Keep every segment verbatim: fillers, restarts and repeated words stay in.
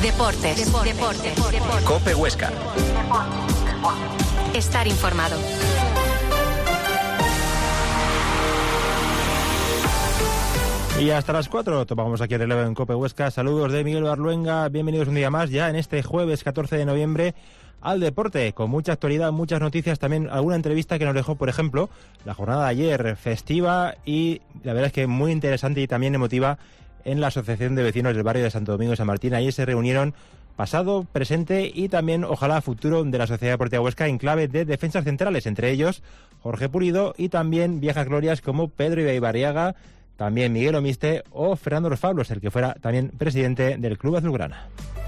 Deportes. Deportes. Deportes. Deportes. COPE Huesca. Estar informado. Y hasta las cuatro topamos aquí el relevo en COPE Huesca. Saludos de Miguel Barluenga. Bienvenidos un día más ya en este jueves catorce de noviembre al deporte, con mucha actualidad, muchas noticias, también alguna entrevista que nos dejó, por ejemplo, la jornada de ayer, festiva y la verdad es que muy interesante y también emotiva en la Asociación de Vecinos del Barrio de Santo Domingo de San Martín. Allí se reunieron pasado, presente y también, ojalá, futuro de la Sociedad Deportiva Huesca en clave de defensas centrales, entre ellos Jorge Pulido y también viejas glorias como Pedro Ibarriaga, también Miguel Omiste o Fernando Los Fablos, el que fuera también presidente del Club Azulgrana.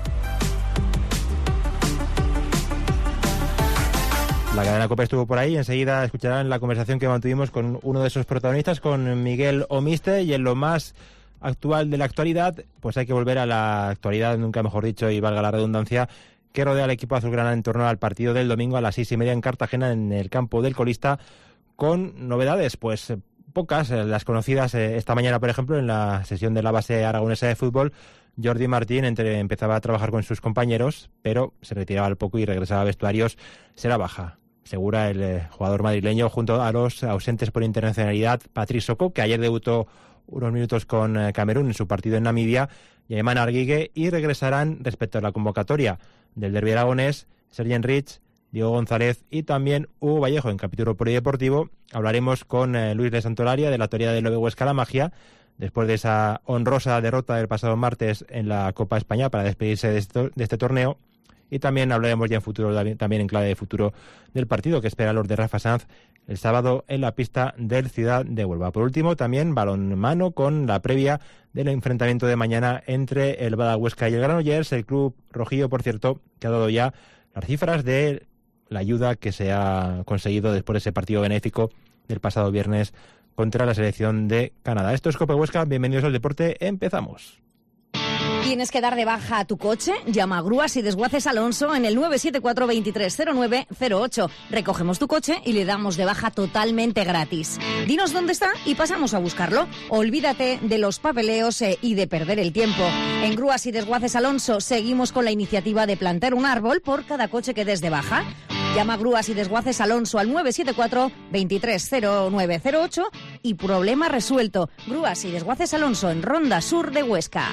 La cadena COPE estuvo por ahí, enseguida escucharán la conversación que mantuvimos con uno de esos protagonistas, con Miguel Omiste, y en lo más actual de la actualidad, pues hay que volver a la actualidad, nunca mejor dicho, y valga la redundancia, que rodea al equipo azulgrana en torno al partido del domingo a las seis y media en Cartagena, en el campo del Colista, con novedades, pues pocas, las conocidas esta mañana, por ejemplo, en la sesión de la base aragonesa de fútbol. Jordi Martín entre, empezaba a trabajar con sus compañeros, pero se retiraba al poco y regresaba a vestuarios. Será baja, asegura el eh, jugador madrileño, junto a los ausentes por internacionalidad, Patrick Soko, que ayer debutó unos minutos con eh, Camerún en su partido en Namibia, y Ayman Arguigue, y regresarán respecto a la convocatoria del derbi aragonés, Sergen Rich, Diego González y también Hugo Vallejo. En capítulo polideportivo hablaremos con eh, Luis de Santolaria de la teoría del Lobe Huesca La Magia, después de esa honrosa derrota del pasado martes en la Copa España para despedirse de este, de este torneo. Y también hablaremos ya en futuro, también en clave de futuro, del partido que espera los de Rafa Sanz el sábado en la pista del Ciudad de Huelva. Por último, también balonmano con la previa del enfrentamiento de mañana entre el Bada Huesca y el Granollers. El club rojillo, por cierto, que ha dado ya las cifras de la ayuda que se ha conseguido después de ese partido benéfico del pasado viernes contra la selección de Canadá. Esto es COPE Huesca, bienvenidos al deporte, empezamos. ¿Tienes que dar de baja a tu coche? Llama a Grúas y Desguaces Alonso en el nueve siete cuatro, veintitrés cero nueve cero ocho. Recogemos tu coche y le damos de baja totalmente gratis. Dinos dónde está y pasamos a buscarlo. Olvídate de los papeleos eh, y de perder el tiempo. En Grúas y Desguaces Alonso seguimos con la iniciativa de plantar un árbol por cada coche que des de baja. Llama a Grúas y Desguaces Alonso al nueve siete cuatro, veintitrés cero nueve cero ocho y problema resuelto. Grúas y Desguaces Alonso en Ronda Sur de Huesca.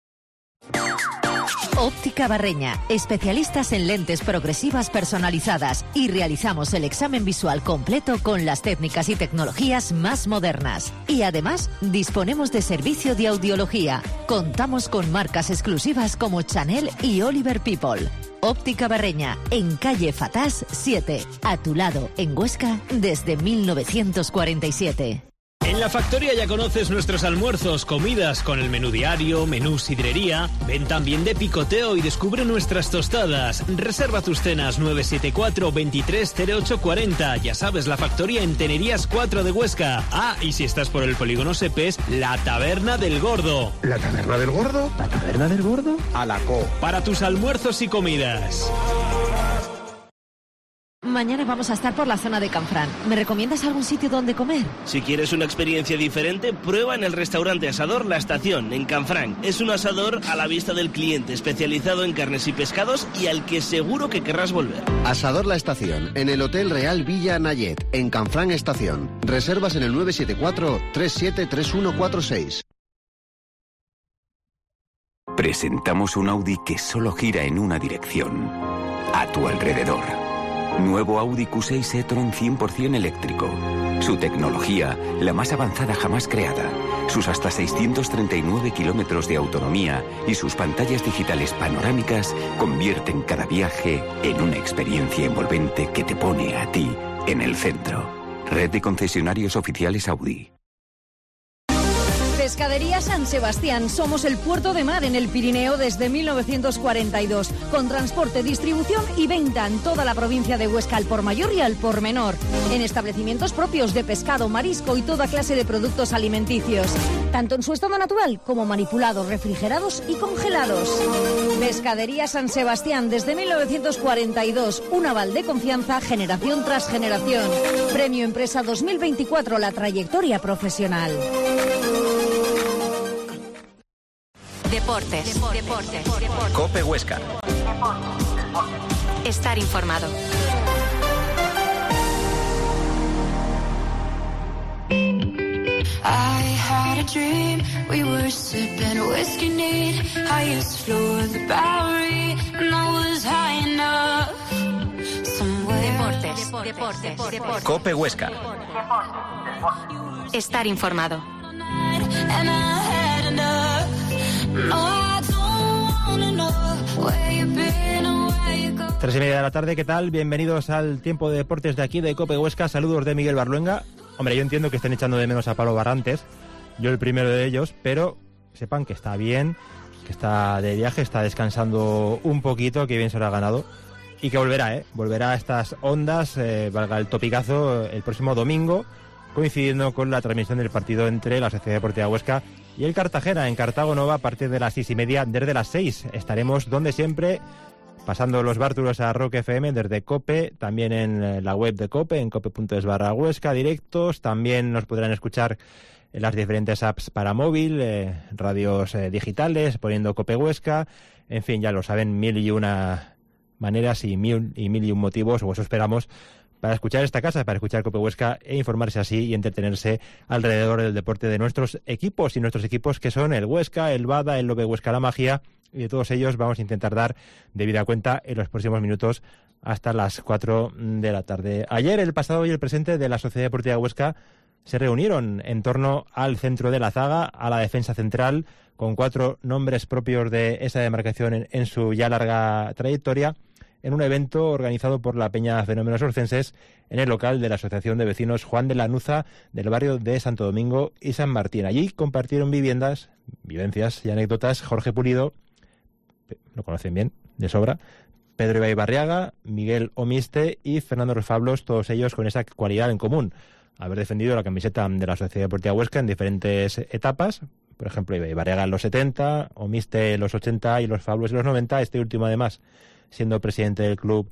Óptica Barreña, especialistas en lentes progresivas personalizadas, y realizamos el examen visual completo con las técnicas y tecnologías más modernas. Y además disponemos de servicio de audiología. Contamos con marcas exclusivas como Chanel y Oliver People. Óptica Barreña, en calle Fatás siete, a tu lado, en Huesca, desde mil novecientos cuarenta y siete. En La Factoría ya conoces nuestros almuerzos, comidas con el menú diario, menú sidrería. Ven también de picoteo y descubre nuestras tostadas. Reserva tus cenas nueve siete cuatro, veintitrés cero ocho cuarenta. Ya sabes, La Factoría en Tenerías cuatro de Huesca. Ah, y si estás por el polígono Sepes, La Taberna del Gordo. ¿La Taberna del Gordo? ¿La Taberna del Gordo? A la co. Para tus almuerzos y comidas. Mañana vamos a estar por la zona de Canfrán. ¿Me recomiendas algún sitio donde comer? Si quieres una experiencia diferente, prueba en el restaurante asador La Estación, en Canfrán. Es un asador a la vista del cliente, especializado en carnes y pescados y al que seguro que querrás volver. Asador La Estación, en el Hotel Real Villa Nayet, en Canfrán Estación. Reservas en el nueve siete cuatro, tres siete tres uno cuatro seis. Presentamos un Audi que solo gira en una dirección, a tu alrededor. Nuevo Audi Q seis e-tron cien por ciento eléctrico. Su tecnología, la más avanzada jamás creada. Sus hasta seiscientos treinta y nueve kilómetros de autonomía y sus pantallas digitales panorámicas convierten cada viaje en una experiencia envolvente que te pone a ti en el centro. Red de concesionarios oficiales Audi. Pescadería San Sebastián. Somos el puerto de mar en el Pirineo desde mil novecientos cuarenta y dos, con transporte, distribución y venta en toda la provincia de Huesca al por mayor y al por menor, en establecimientos propios de pescado, marisco y toda clase de productos alimenticios, tanto en su estado natural como manipulados, refrigerados y congelados. Pescadería San Sebastián desde mil novecientos cuarenta y dos, un aval de confianza generación tras generación. Premio Empresa dos mil veinticuatro, la trayectoria profesional. Deportes. Deportes. Deportes. COPE Huesca. Estar informado. I had a dream, we were sipping whiskey neat, highest floor of the Bowery, and I was high enough. Deportes. Deportes. Deportes. COPE Huesca. Estar informado. And I had enough. No, I don't wanna know where you've been or where you go. Tres y media de la tarde, ¿qué tal? Bienvenidos al tiempo de deportes de aquí de COPE Huesca. Saludos de Miguel Barluenga. Hombre, yo entiendo que estén echando de menos a Pablo Barrantes, yo el primero de ellos, pero sepan que está bien, que está de viaje, está descansando un poquito, que bien se lo ha ganado y que volverá, ¿eh? Volverá a estas ondas, eh, valga el topicazo, el próximo domingo, coincidiendo con la transmisión del partido entre la Sociedad Deportiva Huesca y el Cartagena en Cartago Nova a partir de las seis y media. Desde las seis estaremos donde siempre, pasando los bártulos a Rock F M desde COPE, también en la web de COPE, en cope.es barra Huesca, directos. También nos podrán escuchar en las diferentes apps para móvil, eh, radios eh, digitales, poniendo COPE Huesca. En fin, ya lo saben, mil y una maneras y mil y, mil y un motivos, o eso esperamos, para escuchar esta casa, para escuchar COPE Huesca e informarse así y entretenerse alrededor del deporte de nuestros equipos, y nuestros equipos que son el Huesca, el Bada, el Lobe Huesca La Magia, y de todos ellos vamos a intentar dar debida cuenta en los próximos minutos hasta las cuatro de la tarde. Ayer el pasado y el presente de la Sociedad Deportiva Huesca se reunieron en torno al centro de la zaga, a la defensa central, con cuatro nombres propios de esa demarcación en, en su ya larga trayectoria, en un evento organizado por la Peña Fenómenos Orcenses en el local de la Asociación de Vecinos Juan de Lanuza del barrio de Santo Domingo y San Martín. Allí compartieron viviendas, vivencias y anécdotas Jorge Pulido, lo conocen bien, de sobra, Pedro Ibai Barriaga, Miguel Omiste y Fernando Refablos, todos ellos con esa cualidad en común: haber defendido la camiseta de la Sociedad Deportiva Huesca en diferentes etapas. Por ejemplo, Ibai Barriaga en los setenta, Omiste en los ochenta y los Fablos en los noventa, este último además siendo presidente del club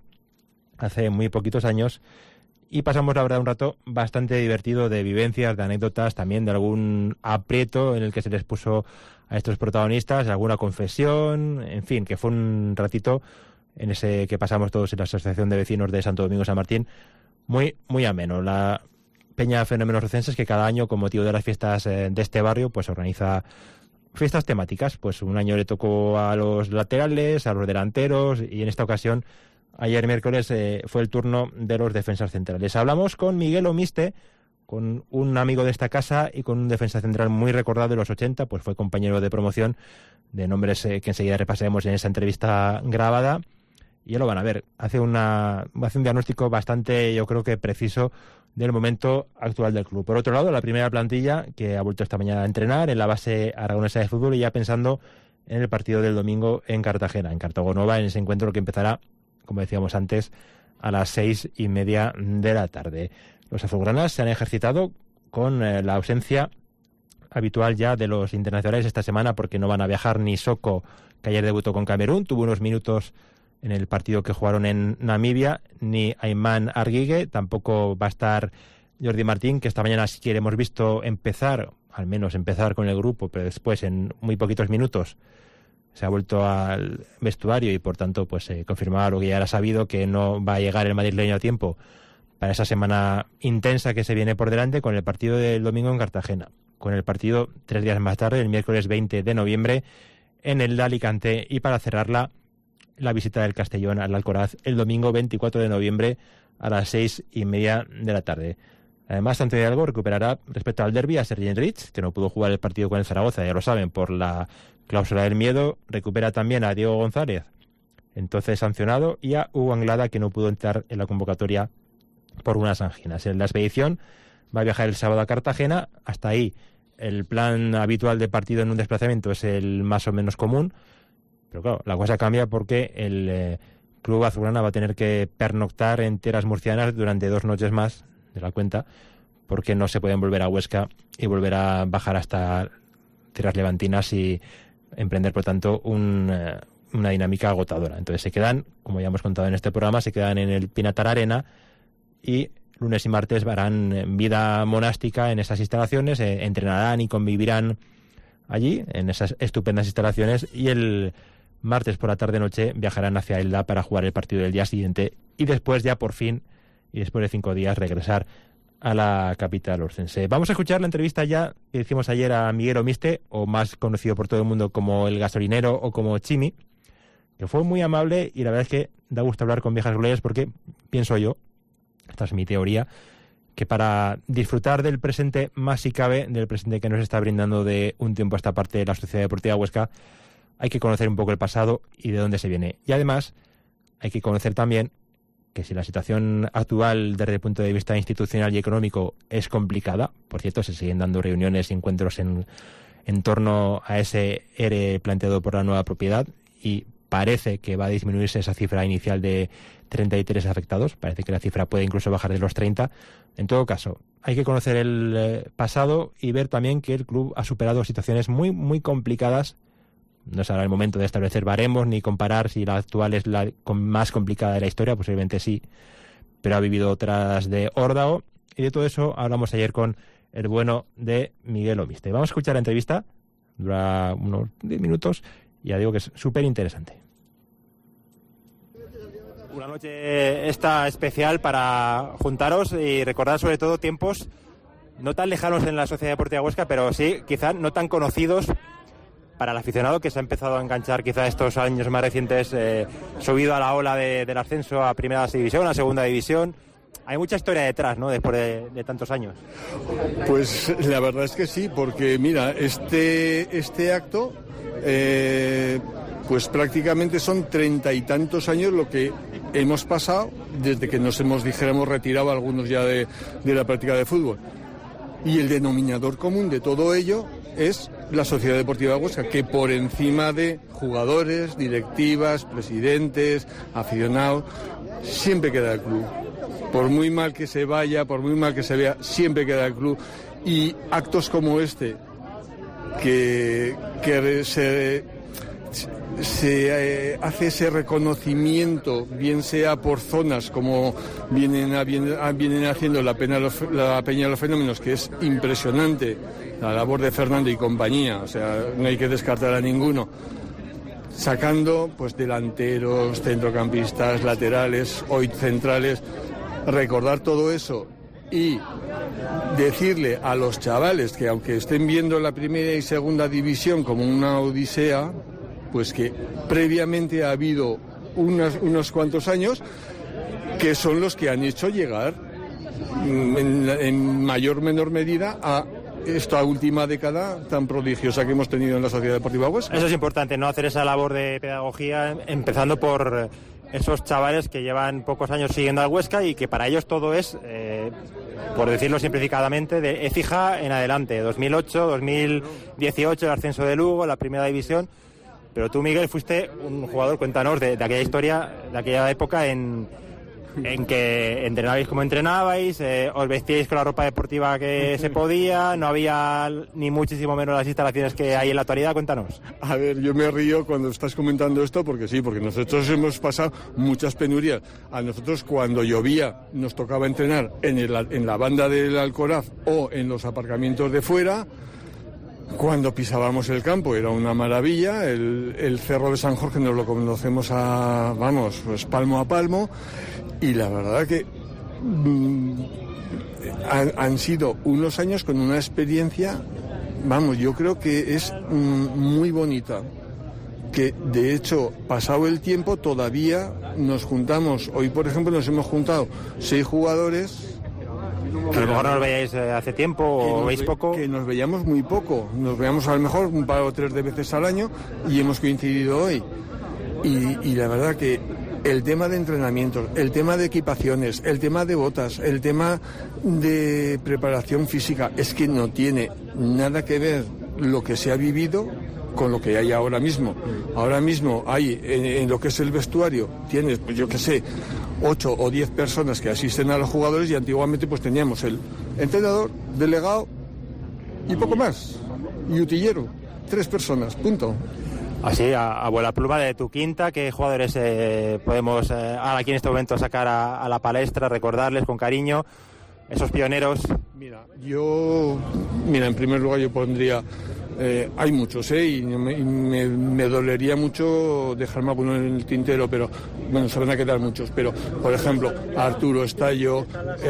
hace muy poquitos años. Y pasamos, la verdad, un rato bastante divertido de vivencias, de anécdotas, también de algún aprieto en el que se les puso a estos protagonistas, alguna confesión, en fin, que fue un ratito en ese que pasamos todos en la Asociación de Vecinos de Santo Domingo San Martín, muy, muy ameno. La Peña Fenómenos Orcenses, que cada año, con motivo de las fiestas de este barrio, pues organiza fiestas temáticas. Pues un año le tocó a los laterales, a los delanteros, y en esta ocasión, ayer miércoles, eh, fue el turno de los defensas centrales. Hablamos con Miguel Omiste, con un amigo de esta casa y con un defensa central muy recordado de los ochenta, pues fue compañero de promoción de nombres eh, que enseguida repasaremos en esa entrevista grabada. Y ya lo van a ver, hace, una, hace un diagnóstico bastante, yo creo que preciso, del momento actual del club. Por otro lado, la primera plantilla, que ha vuelto esta mañana a entrenar en la base aragonesa de fútbol, y ya pensando en el partido del domingo en Cartagena, en Cartago Nova, en ese encuentro que empezará, como decíamos antes, a las seis y media de la tarde. Los azulgranas se han ejercitado con eh, la ausencia habitual ya de los internacionales esta semana, porque no van a viajar ni Soko, que ayer debutó con Camerún, tuvo unos minutos en el partido que jugaron en Namibia, ni Ayman Arguigue, tampoco va a estar Jordi Martín, que esta mañana sí que hemos visto empezar, al menos empezar con el grupo, pero después en muy poquitos minutos se ha vuelto al vestuario y por tanto pues se eh, confirmaba lo que ya era sabido, que no va a llegar el madrileño a tiempo para esa semana intensa que se viene por delante, con el partido del domingo en Cartagena, con el partido tres días más tarde, el miércoles veinte de noviembre, en el de Alicante, y para cerrarla, la visita del Castellón al Alcoraz el domingo veinticuatro de noviembre a las seis y media de la tarde. Además, Antonio Hidalgo recuperará respecto al derbi a Sergi Enrich, que no pudo jugar el partido con el Zaragoza, ya lo saben, por la cláusula del miedo. Recupera también a Diego González, entonces sancionado, y a Hugo Anglada, que no pudo entrar en la convocatoria por unas anginas. En la expedición va a viajar el sábado a Cartagena. Hasta ahí el plan habitual de partido en un desplazamiento es el más o menos común, pero claro, la cosa cambia porque el eh, club azulgrana va a tener que pernoctar en tierras murcianas durante dos noches más de la cuenta, porque no se pueden volver a Huesca y volver a bajar hasta tierras levantinas y emprender, por tanto, un, eh, una dinámica agotadora. Entonces se quedan, como ya hemos contado en este programa, se quedan en el Pinatar Arena, y lunes y martes harán vida monástica en esas instalaciones, eh, entrenarán y convivirán allí, en esas estupendas instalaciones, y el martes por la tarde-noche viajarán hacia Elda para jugar el partido del día siguiente y después ya por fin, y después de cinco días, regresar a la capital orcense. Vamos a escuchar la entrevista ya que hicimos ayer a Miguel Omiste, o más conocido por todo el mundo como el gasolinero o como Chimi, que fue muy amable, y la verdad es que da gusto hablar con viejas glorias porque pienso yo, esta es mi teoría, que para disfrutar del presente más si cabe, del presente que nos está brindando de un tiempo a esta parte de la Sociedad Deportiva Huesca, hay que conocer un poco el pasado y de dónde se viene. Y además hay que conocer también que si la situación actual desde el punto de vista institucional y económico es complicada, por cierto, se siguen dando reuniones y encuentros en, en torno a ese E R E planteado por la nueva propiedad, y parece que va a disminuirse esa cifra inicial de treinta y tres afectados, parece que la cifra puede incluso bajar de los treinta. En todo caso, hay que conocer el eh, pasado y ver también que el club ha superado situaciones muy, muy complicadas. No es ahora el momento de establecer baremos ni comparar si la actual es la más complicada de la historia, posiblemente sí, pero ha vivido otras de órdago, y de todo eso hablamos ayer con el bueno de Miguel Omiste. Vamos a escuchar la entrevista, dura unos diez minutos, y ya digo que es súper interesante. Una noche esta especial para juntaros y recordar sobre todo tiempos no tan lejanos en la Sociedad Deportiva Huesca, pero sí quizá no tan conocidos para el aficionado que se ha empezado a enganchar quizá estos años más recientes, eh, subido a la ola de, del ascenso a Primera División, a Segunda División. Hay mucha historia detrás, ¿no?, después de, de tantos años. Pues la verdad es que sí, porque mira, este, este acto, eh, pues prácticamente son treinta y tantos años lo que hemos pasado desde que nos hemos, dijéramos, retirado algunos ya de, de la práctica de fútbol. Y el denominador común de todo ello es la Sociedad Deportiva Huesca, que por encima de jugadores, directivas, presidentes, aficionados, siempre queda el club. Por muy mal que se vaya, por muy mal que se vea, siempre queda el club. Y actos como este, que, que se, se eh, hace ese reconocimiento, bien sea por zonas como vienen, a, vienen, a, vienen haciendo la, pena, la Peña de los Fenómenos, que es impresionante, la labor de Fernando y compañía, o sea, no hay que descartar a ninguno, sacando pues delanteros, centrocampistas, laterales, hoy centrales, recordar todo eso y decirle a los chavales que aunque estén viendo la primera y segunda división como una odisea, pues que previamente ha habido unos, unos cuantos años que son los que han hecho llegar en, en mayor o menor medida a esta última década tan prodigiosa que hemos tenido en la Sociedad Deportiva Huesca. Eso es importante, ¿no?, hacer esa labor de pedagogía, empezando por esos chavales que llevan pocos años siguiendo al Huesca y que para ellos todo es, eh, por decirlo simplificadamente, de Écija en adelante, dos mil ocho, dos mil dieciocho, el ascenso de Lugo, la Primera División. Pero tú, Miguel, fuiste un jugador, cuéntanos, de, de aquella historia, de aquella época en, en que entrenabais como entrenabais, eh, os vestíais con la ropa deportiva que se podía, no había ni muchísimo menos las instalaciones que hay en la actualidad. Cuéntanos. A ver, yo me río cuando estás comentando esto porque sí, porque nosotros hemos pasado muchas penurias. A nosotros cuando llovía nos tocaba entrenar en, el, en la banda del Alcoraz o en los aparcamientos de fuera. Cuando pisábamos el campo era una maravilla, el, el Cerro de San Jorge nos lo conocemos a, vamos, pues palmo a palmo, y la verdad que mmm, han, han sido unos años con una experiencia, vamos, yo creo que es mmm, muy bonita, que de hecho, pasado el tiempo, todavía nos juntamos, hoy por ejemplo nos hemos juntado seis jugadores. Que a lo mejor no nos veíais hace tiempo o veis poco. Que nos veíamos muy poco, nos veíamos a lo mejor un par o tres de veces al año y hemos coincidido hoy. Y, y la verdad que el tema de entrenamientos, el tema de equipaciones, el tema de botas, el tema de preparación física, es que no tiene nada que ver lo que se ha vivido con lo que hay ahora mismo. Ahora mismo hay, en, en lo que es el vestuario, tienes, pues yo qué sé, ocho o diez personas que asisten a los jugadores, y antiguamente pues teníamos el entrenador, delegado y poco más, y utillero, tres personas, punto. Así, a, abuela pluma de tu quinta, ¿qué jugadores eh, podemos eh, aquí en este momento sacar a, a la palestra, recordarles con cariño, esos pioneros? Mira, yo, mira, en primer lugar yo pondría Eh, hay muchos, ¿eh? Y, me, y me, me dolería mucho dejarme alguno en el tintero, pero bueno, se van a quedar muchos. Pero, por ejemplo, Arturo Estallo,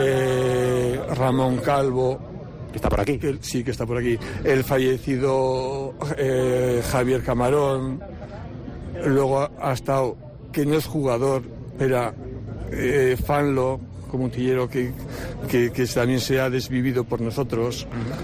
eh, Ramón Calvo. Que está por aquí. Que, sí, que está por aquí. El fallecido eh, Javier Camarón. Luego ha estado, que no es jugador, pero eh, Fanlo, como un tillero que, que, que también se ha desvivido por nosotros.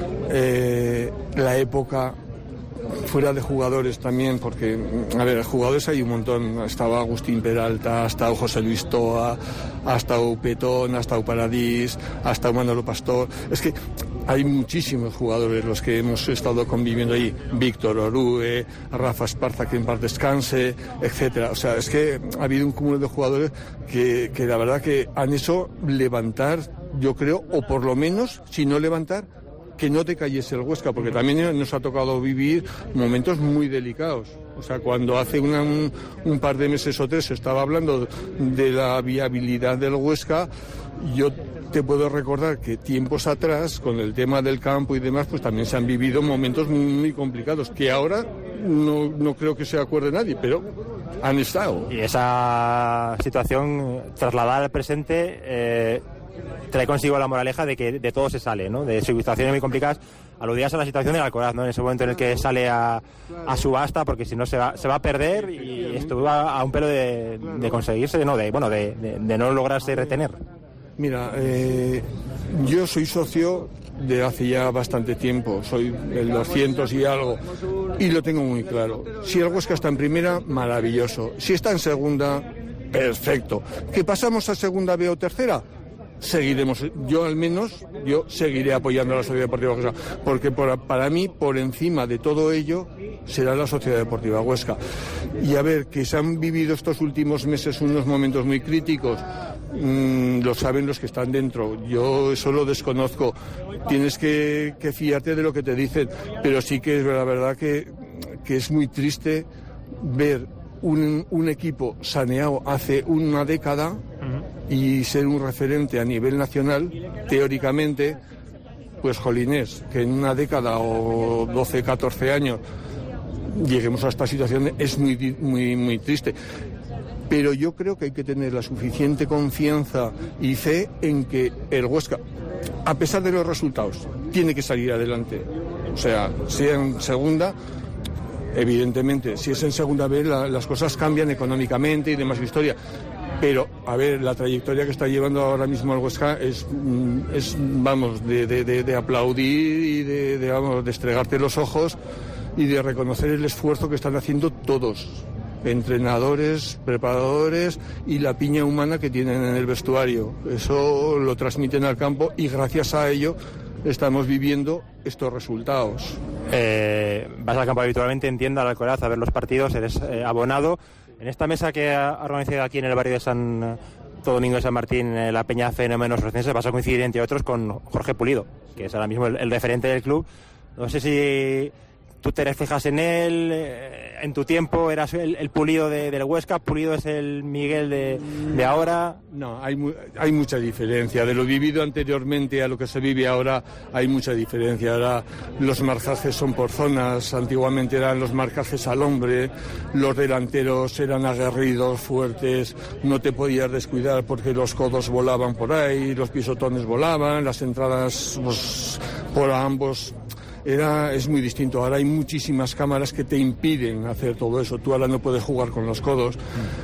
Eh, la época fuera de jugadores también, porque, a ver, jugadores hay un montón. Ha estado Agustín Peralta, ha estado José Luis Toa, ha estado Petón, ha estado Paradís, ha estado Manolo Pastor. Es que hay muchísimos jugadores los que hemos estado conviviendo allí. Víctor Orue, Rafa Esparza, que en paz descanse, etcétera. O sea, es que ha habido un cúmulo de jugadores que, que la verdad que han hecho levantar, yo creo, o por lo menos, si no levantar, que no te cayese el Huesca, porque también nos ha tocado vivir momentos muy delicados. O sea, cuando hace una, un, un par de meses o tres se estaba hablando de la viabilidad del Huesca, yo te puedo recordar que tiempos atrás, con el tema del campo y demás, pues también se han vivido momentos muy, muy complicados, que ahora no, no creo que se acuerde nadie, pero han estado. Y esa situación trasladada al presente eh, trae consigo la moraleja de que de todo se sale, ¿no? De situaciones muy complicadas. Aludías a la situación del Alcoraz, ¿no? En ese momento en el que sale a, a subasta, porque si no se va, se va a perder, y estuvo a, a un pelo de, de conseguirse, no, de, bueno, de, de, de no lograrse retener. Mira, eh, yo soy socio de hace ya bastante tiempo, soy del doscientos y algo, y lo tengo muy claro. Si el Huesca está en primera, maravilloso. Si está en segunda, perfecto. ¿Que pasamos a segunda B o tercera? Seguiremos, yo al menos, yo seguiré apoyando a la Sociedad Deportiva Huesca, porque por, para mí, por encima de todo ello, será la Sociedad Deportiva Huesca. Y a ver, que se han vivido estos últimos meses unos momentos muy críticos, mmm, lo saben los que están dentro, yo eso lo desconozco, tienes que, que fiarte de lo que te dicen, pero sí que es la verdad que, que es muy triste ver un, un equipo saneado hace una década, uh-huh, y ser un referente a nivel nacional, teóricamente, pues jolines, que en una década o doce, catorce años lleguemos a esta situación es muy, muy, muy triste. Pero yo creo que hay que tener la suficiente confianza y fe en que el Huesca, a pesar de los resultados, tiene que salir adelante. O sea, sea en segunda, evidentemente, si es en segunda vez la, las cosas cambian económicamente y demás historia. Pero, a ver, la trayectoria que está llevando ahora mismo el Huesca es, es vamos, de, de, de, de aplaudir y de, de, vamos, de estregarte los ojos y de reconocer el esfuerzo que están haciendo todos, entrenadores, preparadores y la piña humana que tienen en el vestuario. Eso lo transmiten al campo y gracias a ello estamos viviendo estos resultados. Eh, vas al campo habitualmente, entiendo, al Alcoraz a ver los partidos, eres eh, abonado. En esta mesa que ha organizado aquí en el barrio de San todo Domingo de San Martín, eh, la Peña Fenómenos Rocenses, vas a coincidir, entre otros, con Jorge Pulido, que es ahora mismo el, el referente del club. No sé si tú te reflejas en él, eh, en tu tiempo eras el, el Pulido de, del Huesca, Pulido es el Miguel de, de ahora. No, hay, mu- hay mucha diferencia. De lo vivido anteriormente a lo que se vive ahora, hay mucha diferencia. Ahora los marcajes son por zonas, antiguamente eran los marcajes al hombre, los delanteros eran aguerridos, fuertes, no te podías descuidar porque los codos volaban por ahí, los pisotones volaban, las entradas pues, por ambos. Era, es muy distinto. Ahora hay muchísimas cámaras que te impiden hacer todo eso. Tú ahora no puedes jugar con los codos.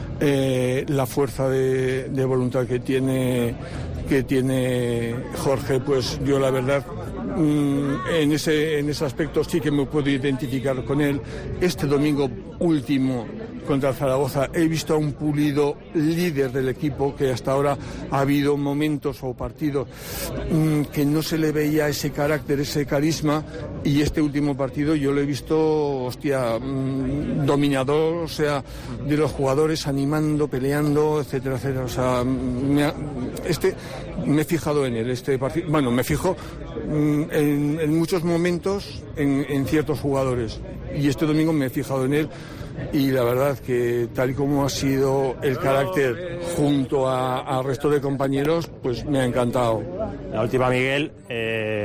Eh, la fuerza de, de voluntad que tiene, que tiene Jorge, pues yo la verdad, mmm, en ese, en ese aspecto sí que me puedo identificar con él. Este domingo último contra Zaragoza he visto a un Pulido líder del equipo, que hasta ahora ha habido momentos o partidos mmm, que no se le veía ese carácter, ese carisma, y este último partido yo lo he visto, hostia, mmm, dominador, o sea, de los jugadores animando, peleando, etcétera, etcétera. O sea, me ha, este me he fijado en él, este partido, bueno, me fijo mmm, en, en muchos momentos en, en ciertos jugadores, y este domingo me he fijado en él. Y la verdad que tal y como ha sido el carácter junto al resto de compañeros, pues me ha encantado. La última, Miguel, eh,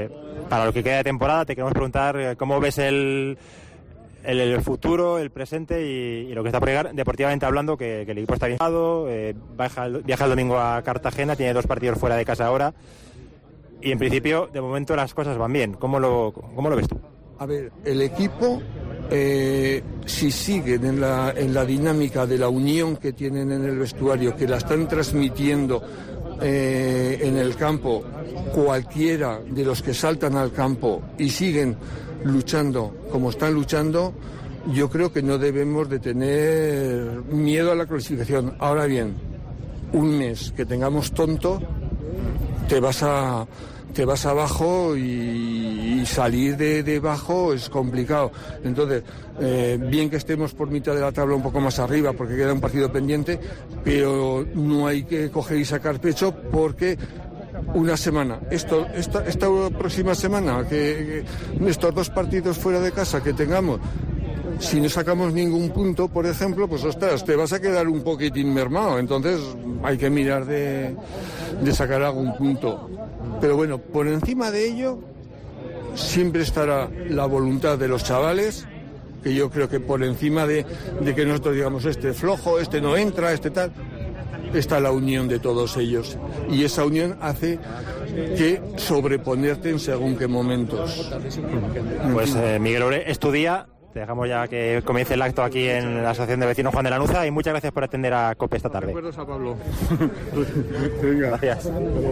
para lo que queda de temporada te queremos preguntar cómo ves el, el, el futuro, el presente y, y lo que está por llegar, deportivamente hablando, que, que el equipo está bien, eh, viaja, viaja el domingo a Cartagena, tiene dos partidos fuera de casa ahora y en principio de momento las cosas van bien. ¿Cómo lo, cómo lo ves tú? A ver, el equipo, eh, si siguen en la, en la dinámica de la unión que tienen en el vestuario, que la están transmitiendo eh, en el campo cualquiera de los que saltan al campo y siguen luchando como están luchando, yo creo que no debemos de tener miedo a la clasificación. Ahora bien, un mes que tengamos tonto, te vas a... te vas abajo y, y salir de debajo es complicado. Entonces, eh, bien que estemos por mitad de la tabla un poco más arriba porque queda un partido pendiente, pero no hay que coger y sacar pecho porque una semana, esto, esta, esta próxima semana, que, que estos dos partidos fuera de casa que tengamos, si no sacamos ningún punto, por ejemplo, pues ostras, te vas a quedar un poquitín mermado. Entonces hay que mirar de, de sacar algún punto. Pero bueno, por encima de ello siempre estará la voluntad de los chavales, que yo creo que por encima de, de que nosotros digamos este flojo, este no entra, este tal, está la unión de todos ellos. Y esa unión hace que sobreponerte en según qué momentos. Pues eh, Miguel Ore, es tu día. Te dejamos ya que comience el acto aquí en la Asociación de Vecinos Juan de Lanuza y muchas gracias por atender a COPE esta tarde. Recuerdos a Pablo. Gracias.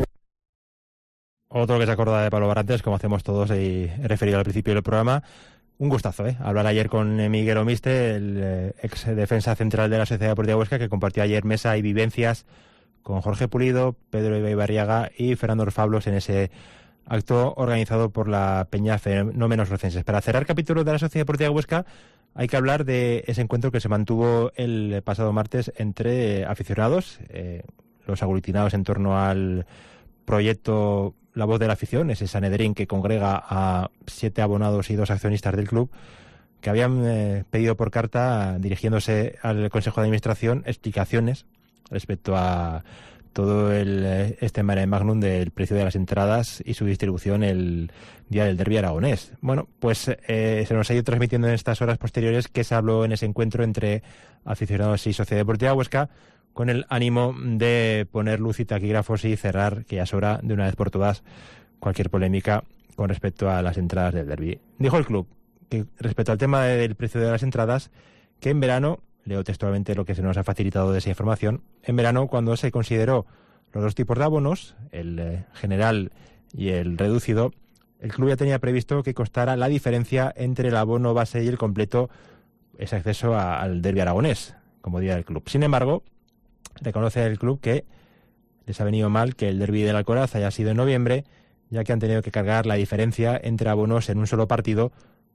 Otro que se acuerda de Pablo Barrantes, como hacemos todos y he referido al principio del programa. Un gustazo, ¿eh? Hablar ayer con Miguel Omiste, el eh, ex defensa central de la Sociedad Deportiva Huesca, que compartió ayer mesa y vivencias con Jorge Pulido, Pedro Ibarriaga y Fernando Orfablos en ese acto organizado por la Peña Fenómenos Rocenses. Para cerrar capítulo de la Sociedad Deportiva Huesca, hay que hablar de ese encuentro que se mantuvo el pasado martes entre aficionados, eh, los aglutinados en torno al proyecto La Voz de la Afición, ese Sanedrín que congrega a siete abonados y dos accionistas del club, que habían eh, pedido por carta, dirigiéndose al Consejo de Administración, explicaciones respecto a todo el, este mare magnum del precio de las entradas y su distribución el día del derbi aragonés. Bueno, pues eh, se nos ha ido transmitiendo en estas horas posteriores que se habló en ese encuentro entre aficionados y Sociedad Deportiva Huesca, con el ánimo de poner luz y taquígrafos y cerrar, que ya es hora de una vez por todas, cualquier polémica con respecto a las entradas del derbi. Dijo el club que respecto al tema del precio de las entradas, que en verano, leo textualmente lo que se nos ha facilitado de esa información, en verano cuando se consideró los dos tipos de abonos, el eh, general y el reducido, el club ya tenía previsto que costara la diferencia entre el abono base y el completo ese acceso a, al derbi aragonés, como día del club. Sin embargo, reconoce el club que les ha venido mal que el derbi del Alcoraz haya sido en noviembre, ya que han tenido que cargar la diferencia entre abonos en un solo partido,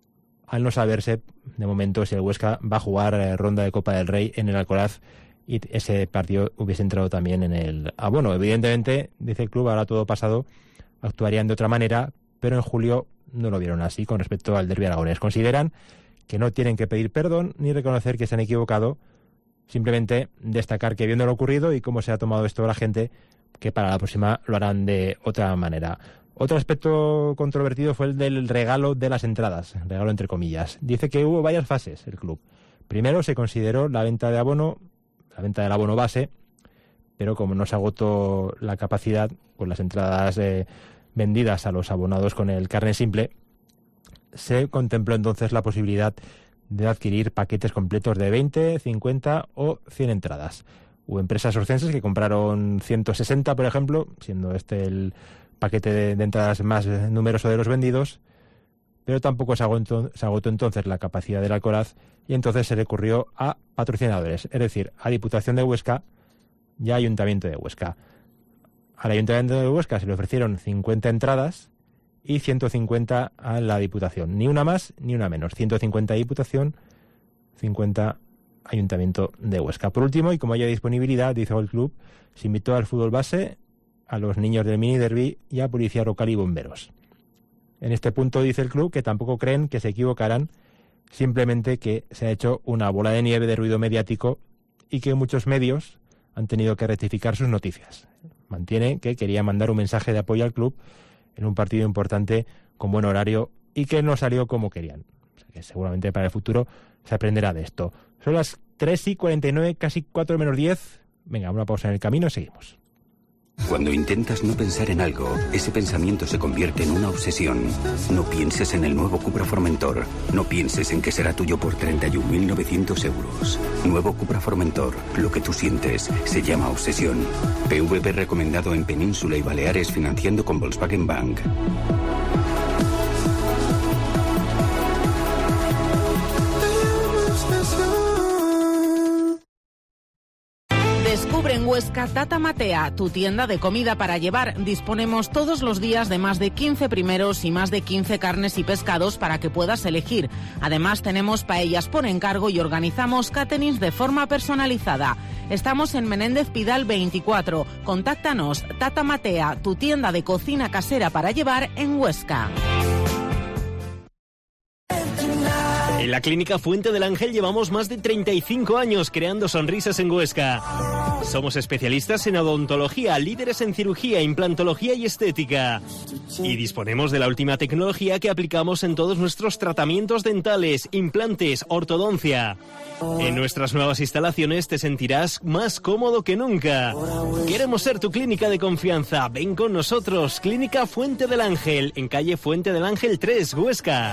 al no saberse de momento si el Huesca va a jugar eh, ronda de Copa del Rey en el Alcoraz y ese partido hubiese entrado también en el abono. Evidentemente, dice el club, ahora todo pasado, actuarían de otra manera, pero en julio no lo vieron así con respecto al derbi aragonés. Consideran que no tienen que pedir perdón ni reconocer que se han equivocado, simplemente destacar que viendo lo ocurrido y cómo se ha tomado esto la gente, que para la próxima lo harán de otra manera. Otro aspecto controvertido fue el del regalo de las entradas, regalo entre comillas. Dice que hubo varias fases el club. Primero se consideró la venta de abono, la venta del abono base, pero como no se agotó la capacidad, pues las entradas eh, vendidas a los abonados con el carné simple, se contempló entonces la posibilidad de adquirir paquetes completos de veinte, cincuenta o cien entradas. Hubo empresas orcenses que compraron ciento sesenta, por ejemplo, siendo este el paquete de, de entradas más numeroso de los vendidos, pero tampoco se agotó, se agotó entonces la capacidad del Alcoraz y entonces se recurrió a patrocinadores, es decir, a Diputación de Huesca y a Ayuntamiento de Huesca. Al Ayuntamiento de Huesca se le ofrecieron cincuenta entradas y ciento cincuenta a la Diputación. Ni una más ni una menos. ciento cincuenta Diputación, cincuenta Ayuntamiento de Huesca. Por último, y como haya disponibilidad, dice el club, se invitó al fútbol base, a los niños del mini derbi y a policía local y bomberos. En este punto dice el club que tampoco creen que se equivocaran, simplemente que se ha hecho una bola de nieve de ruido mediático y que muchos medios han tenido que rectificar sus noticias. Mantiene que quería mandar un mensaje de apoyo al club en un partido importante con buen horario y que no salió como querían. O sea que seguramente para el futuro se aprenderá de esto. Son las tres y cuarenta y nueve, casi cuatro menos diez. Venga, una pausa en el camino, seguimos. Cuando intentas no pensar en algo, ese pensamiento se convierte en una obsesión. No pienses en el nuevo Cupra Formentor. No pienses en que será tuyo por treinta y un mil novecientos euros. Nuevo Cupra Formentor. Lo que tú sientes se llama obsesión. P V P recomendado en Península y Baleares financiando con Volkswagen Bank. Descubre en Huesca Tata Matea, tu tienda de comida para llevar. Disponemos todos los días de más de quince primeros y más de quince carnes y pescados para que puedas elegir. Además tenemos paellas por encargo y organizamos caterings de forma personalizada. Estamos en Menéndez Pidal veinticuatro. Contáctanos. Tata Matea, tu tienda de cocina casera para llevar en Huesca. En la Clínica Fuente del Ángel llevamos más de treinta y cinco años creando sonrisas en Huesca. Somos especialistas en odontología, líderes en cirugía, implantología y estética. Y disponemos de la última tecnología que aplicamos en todos nuestros tratamientos dentales, implantes, ortodoncia. En nuestras nuevas instalaciones te sentirás más cómodo que nunca. Queremos ser tu clínica de confianza. Ven con nosotros, Clínica Fuente del Ángel, en calle Fuente del Ángel tres, Huesca.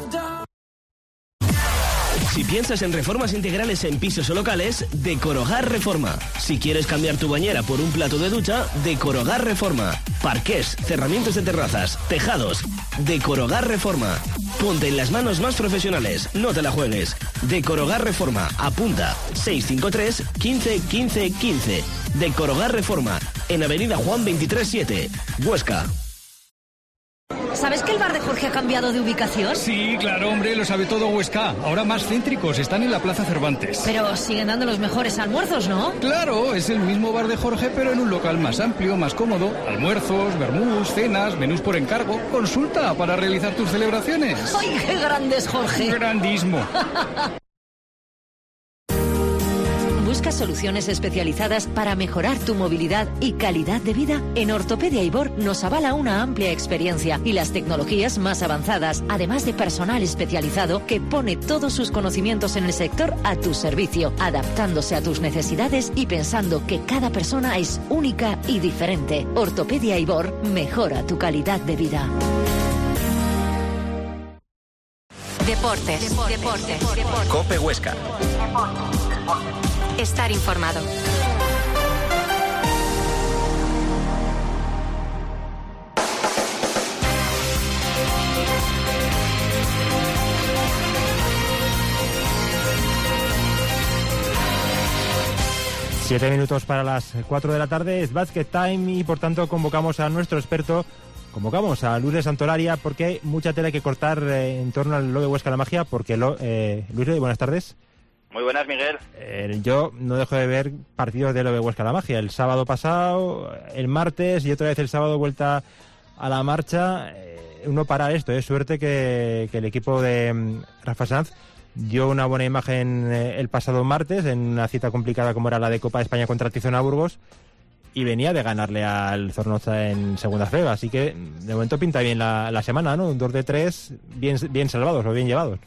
Si piensas en reformas integrales en pisos o locales, Decorogar Reforma. Si quieres cambiar tu bañera por un plato de ducha, Decorogar Reforma. Parqués, cerramientos de terrazas, tejados, Decorogar Reforma. Ponte en las manos más profesionales, no te la juegues. Decorogar Reforma, apunta seis cinco tres, quince, quince, quince. Decorogar Reforma, en Avenida Juan veintitrés siete, Huesca. ¿Sabes que el bar de Jorge ha cambiado de ubicación? Sí, claro, hombre, lo sabe todo Huesca. Ahora más céntricos, están en la Plaza Cervantes. Pero siguen dando los mejores almuerzos, ¿no? Claro, es el mismo bar de Jorge, pero en un local más amplio, más cómodo. Almuerzos, vermús, cenas, menús por encargo. Consulta para realizar tus celebraciones. ¡Ay, qué grande es Jorge! Grandísimo. ¿Buscas soluciones especializadas para mejorar tu movilidad y calidad de vida? En Ortopedia Ibor nos avala una amplia experiencia y las tecnologías más avanzadas, además de personal especializado que pone todos sus conocimientos en el sector a tu servicio, adaptándose a tus necesidades y pensando que cada persona es única y diferente. Ortopedia Ibor mejora tu calidad de vida. Deportes, deportes, deportes, deportes. COPE Huesca. Estar informado. Siete minutos para las cuatro de la tarde, es Basket Time y por tanto convocamos a nuestro experto, convocamos a Luis de Santolaria porque hay mucha tela que cortar eh, en torno al Lobe Huesca La Magia, porque lo, eh, Luis, buenas tardes. Muy buenas, Miguel. Eh, yo no dejo de ver partidos de Lobe Huesca La Magia. El sábado pasado, el martes y otra vez el sábado vuelta a la marcha. Eh, uno para esto, es eh. suerte que, que el equipo de um, Rafa Sanz dio una buena imagen eh, el pasado martes en una cita complicada como era la de Copa de España contra Tizona Burgos y venía de ganarle al Zornoza en segunda fe. Así que de momento pinta bien la, la semana, ¿no? Un dos de tres bien, bien salvados o bien llevados.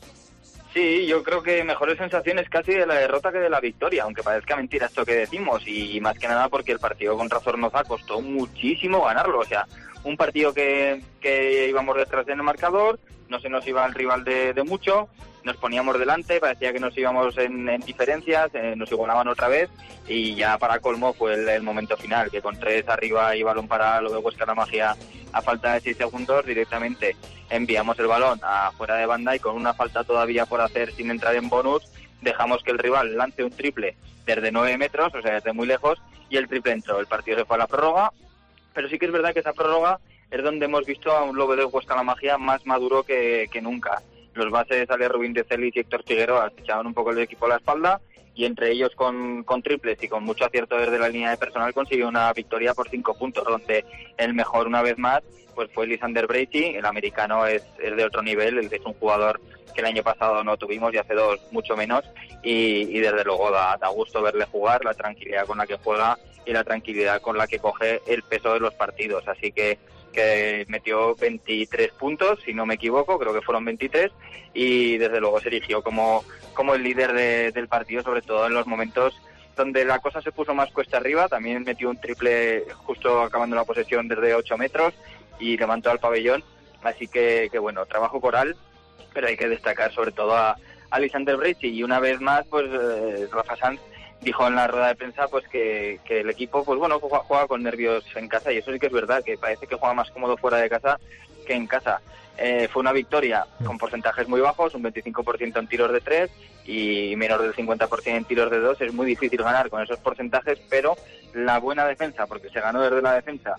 Sí, yo creo que mejores sensaciones casi de la derrota que de la victoria, aunque parezca mentira esto que decimos, y más que nada porque el partido contra Zornoza costó muchísimo ganarlo, o sea, un partido que, que íbamos detrás en el marcador, no se nos iba el rival de, de mucho, nos poníamos delante, parecía que nos íbamos en, en diferencias, eh, nos igualaban otra vez, y ya para colmo fue el, el momento final, que con tres arriba y balón para Lobe Huesca La Magia a falta de seis segundos, directamente enviamos el balón afuera de banda y con una falta todavía por hacer sin entrar en bonus, dejamos que el rival lance un triple desde nueve metros, o sea, desde muy lejos, y el triple entró. El partido se fue a la prórroga, pero sí que es verdad que esa prórroga es donde hemos visto a un Lobe de Huesca La Magia más maduro que, que nunca. Los bases Ale Rubín de Celis y Héctor Figueroa echaban un poco el equipo a la espalda y entre ellos con, con triples y con mucho acierto desde la línea de personal consiguió una victoria por cinco puntos, donde el mejor una vez más pues fue Lysander Bracey. El americano es, es de otro nivel, es un jugador que el año pasado no tuvimos y hace dos mucho menos y, y desde luego da, da gusto verle jugar, la tranquilidad con la que juega y la tranquilidad con la que coge el peso de los partidos, así que que metió veintitrés puntos, si no me equivoco, creo que fueron veintitrés, y desde luego se erigió como, como el líder de, del partido, sobre todo en los momentos donde la cosa se puso más cuesta arriba. También metió un triple justo acabando la posesión desde ocho metros y levantó al pabellón, así que, que bueno, trabajo coral, pero hay que destacar sobre todo a, a Lisander Bridge, y una vez más pues eh, Rafa Sanz dijo en la rueda de prensa pues que, que el equipo pues bueno juega, juega con nervios en casa, y eso sí que es verdad, que parece que juega más cómodo fuera de casa que en casa. Eh, fue una victoria con porcentajes muy bajos, un veinticinco por ciento en tiros de tres y menos del cincuenta por ciento en tiros de dos. Es muy difícil ganar con esos porcentajes, pero la buena defensa, porque se ganó desde la defensa,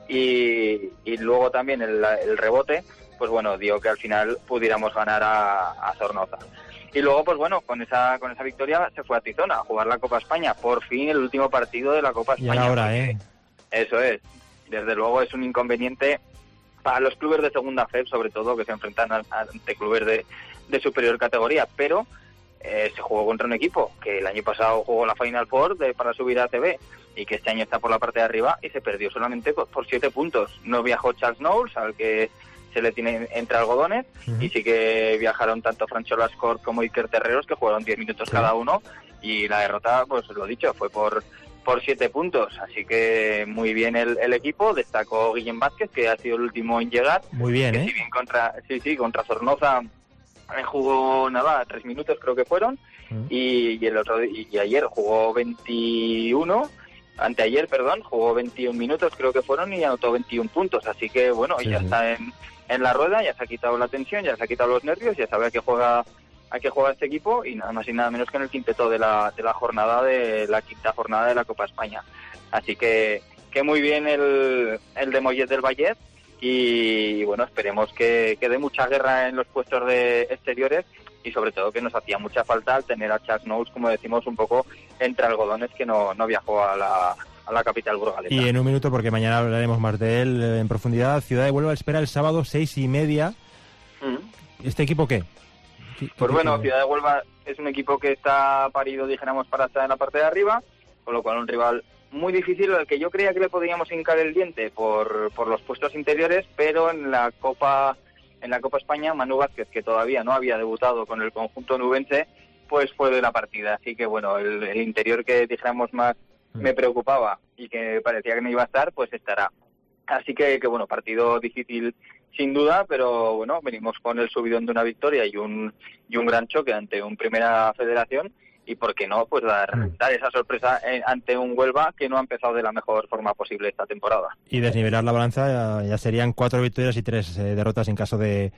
y, y luego también el, el rebote, pues bueno, dio que al final pudiéramos ganar a, a Zornoza. Y luego, pues bueno, con esa con esa victoria se fue a Tizona a jugar la Copa España. Por fin el último partido de la Copa España. Y ahora, ¿eh? Eso es. Desde luego es un inconveniente para los clubes de segunda F E B, sobre todo, que se enfrentan a, ante clubes de, de superior categoría. Pero eh, se jugó contra un equipo que el año pasado jugó la Final Four de, para subir a A C B, y que este año está por la parte de arriba, y se perdió solamente por, por siete puntos. No viajó Charles Knowles, al que se le tiene entre algodones, uh-huh. y sí que viajaron tanto Francho Lascor como Iker Terreros, que jugaron diez minutos sí. cada uno, y la derrota, pues lo dicho, fue por por siete puntos, así que muy bien el, el equipo. Destacó Guillem Vázquez, que ha sido el último en llegar. Muy bien, que ¿eh? Si bien contra, sí, sí, contra Zornoza jugó nada, tres minutos creo que fueron, uh-huh. y, y el otro y, y ayer jugó veintiuno, anteayer, perdón, jugó veintiún minutos creo que fueron, y anotó veintiún puntos, así que bueno, sí, ya sí. está en en la rueda, ya se ha quitado la tensión, ya se ha quitado los nervios, ya sabe a qué juega a qué juega este equipo, y nada más y nada menos que en el quinteto de la de la jornada de la quinta jornada de la Copa España. Así que que muy bien el el de Mollet del Vallet, y bueno, esperemos que, que dé mucha guerra en los puestos de exteriores, y sobre todo que nos hacía mucha falta al tener a Charles Knowles, como decimos, un poco entre algodones, que no no viajó a la a la capital burgalesa. Y en un minuto, porque mañana hablaremos más de él en profundidad, Ciudad de Huelva espera el sábado seis y media. ¿Mm? ¿Este equipo qué? ¿Qué, qué pues bueno, qué? Ciudad de Huelva es un equipo que está parido, dijéramos, para estar en la parte de arriba, con lo cual un rival muy difícil, al que yo creía que le podíamos hincar el diente por, por los puestos interiores, pero en la Copa en la Copa España, Manu Vázquez, que todavía no había debutado con el conjunto nubense, pues fue de la partida. Así que bueno, el, el interior que dijéramos más me preocupaba y que parecía que no iba a estar, pues estará. Así que, que bueno, partido difícil sin duda, pero bueno, venimos con el subidón de una victoria y un y un gran choque ante un Primera Federación, y por qué no, pues dar, dar esa sorpresa eh, ante un Huelva que no ha empezado de la mejor forma posible esta temporada. Y desnivelar la balanza, ya, ya serían cuatro victorias y tres eh, derrotas en caso de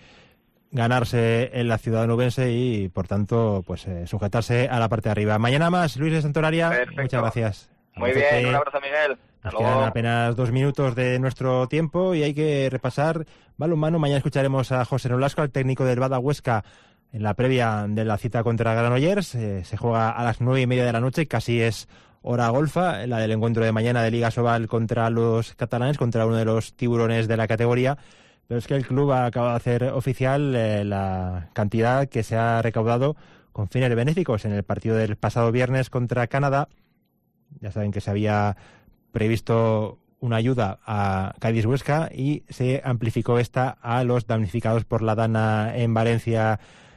ganarse en la ciudad nubense, y por tanto pues eh, sujetarse a la parte de arriba. Mañana más, Luis de Santolaria. Perfecto. Muchas gracias. Muy Abrazote. Bien, un abrazo, Miguel. Nos quedan apenas dos minutos de nuestro tiempo y hay que repasar balonmano. Mañana escucharemos a José Nolasco, al técnico del Bada Huesca, en la previa de la cita contra Granollers. Eh, se juega a las nueve y media de la noche, casi es hora golfa, la del encuentro de mañana de Liga Sobal contra los catalanes, contra uno de los tiburones de la categoría. Pero es que el club ha acabado de hacer oficial eh, la cantidad que se ha recaudado con fines benéficos en el partido del pasado viernes contra Canadá. Ya saben que se había previsto una ayuda a Cádiz Huesca y se amplificó esta a los damnificados por la Dana en Valencia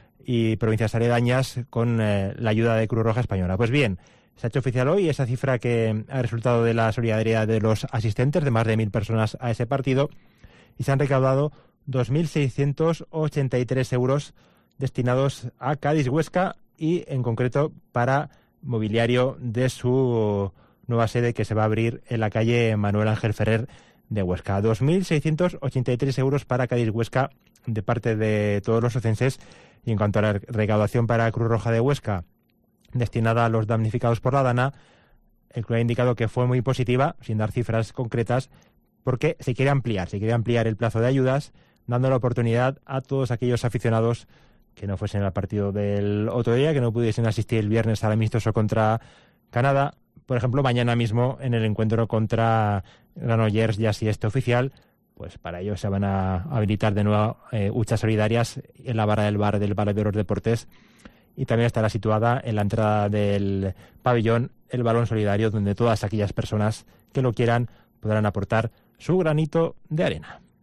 y provincias aledañas con eh, la ayuda de Cruz Roja Española. Pues bien, se ha hecho oficial hoy esa cifra que ha resultado de la solidaridad de los asistentes, de más de mil personas a ese partido, y se han recaudado dos mil seiscientos ochenta y tres euros destinados a Cádiz Huesca y en concreto para mobiliario de su nueva sede que se va a abrir en la calle Manuel Ángel Ferrer de Huesca. dos mil seiscientos ochenta y tres euros para Cádiz Huesca de parte de todos los ocenses. Y en cuanto a la recaudación para Cruz Roja de Huesca, destinada a los damnificados por la Dana, el club ha indicado que fue muy positiva, sin dar cifras concretas, porque se quiere ampliar, se quiere ampliar el plazo de ayudas, dando la oportunidad a todos aquellos aficionados que no fuesen al partido del otro día, que no pudiesen asistir el viernes al amistoso contra Canadá. Por ejemplo, mañana mismo en el encuentro contra Granollers, ya si este oficial, pues para ello se van a habilitar de nuevo eh, huchas solidarias en la barra del bar del Valle de los Deportes, y también estará situada en la entrada del pabellón el balón solidario, donde todas aquellas personas que lo quieran podrán aportar su granito de arena.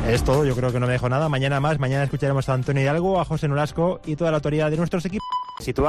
Es todo, yo creo que no me dejo nada. Mañana más, mañana escucharemos a Antonio Hidalgo, a José Nolasco y toda la autoridad de nuestros equipos.